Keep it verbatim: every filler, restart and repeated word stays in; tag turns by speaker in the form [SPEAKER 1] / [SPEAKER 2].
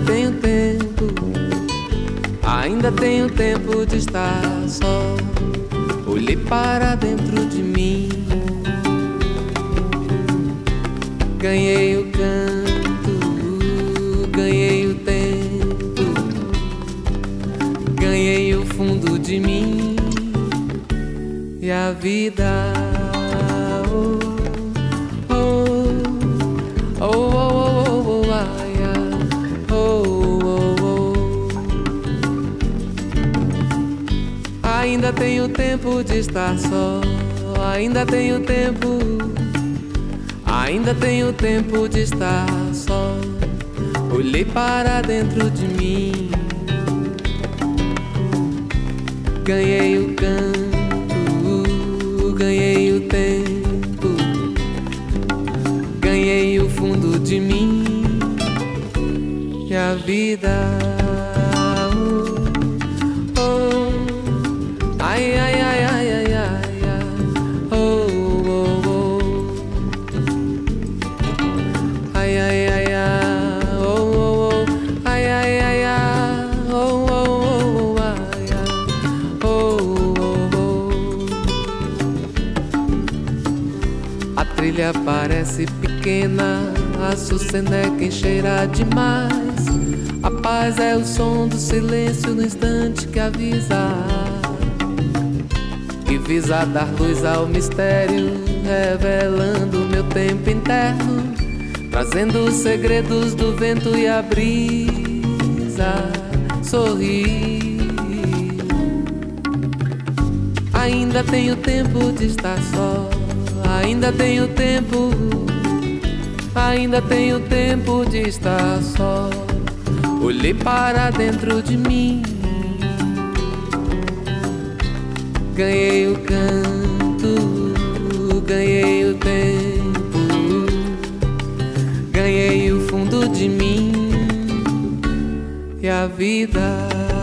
[SPEAKER 1] tenho tempo, ainda tenho tempo de estar só. Olhei para dentro de mim, ganhei o canto, ganhei o tempo, ganhei o fundo de mim e a vida. Oh, oh, oh, oh, oh, oh, oh, ai, ai, oh, oh, oh. Ainda tenho tempo de estar só, ainda tenho tempo, ainda tenho tempo de estar só. Olhei para dentro de mim, ganhei o canto, ganhei o tempo, ganhei o fundo de mim e a vida. Oh, oh, ai, ai, ai, ai, ai, ai, ai, oh, oh, oh, ai, ai, ai, ai, oh, oh, oh, ai, ai, ai, ai, oh, oh, oh, ai, ai, oh, oh, oh. A trilha parece pequena, a Açucena é quem cheira demais. A paz é o som do silêncio no instante que avisa, que visa dar luz ao mistério, revelando meu tempo interno, trazendo os segredos do vento e a brisa. Sorri, ainda tenho tempo de estar só, ainda tenho tempo, ainda tenho tempo de estar só. Olhei para dentro de mim, ganhei o canto, ganhei o tempo, ganhei o fundo de mim e a vida.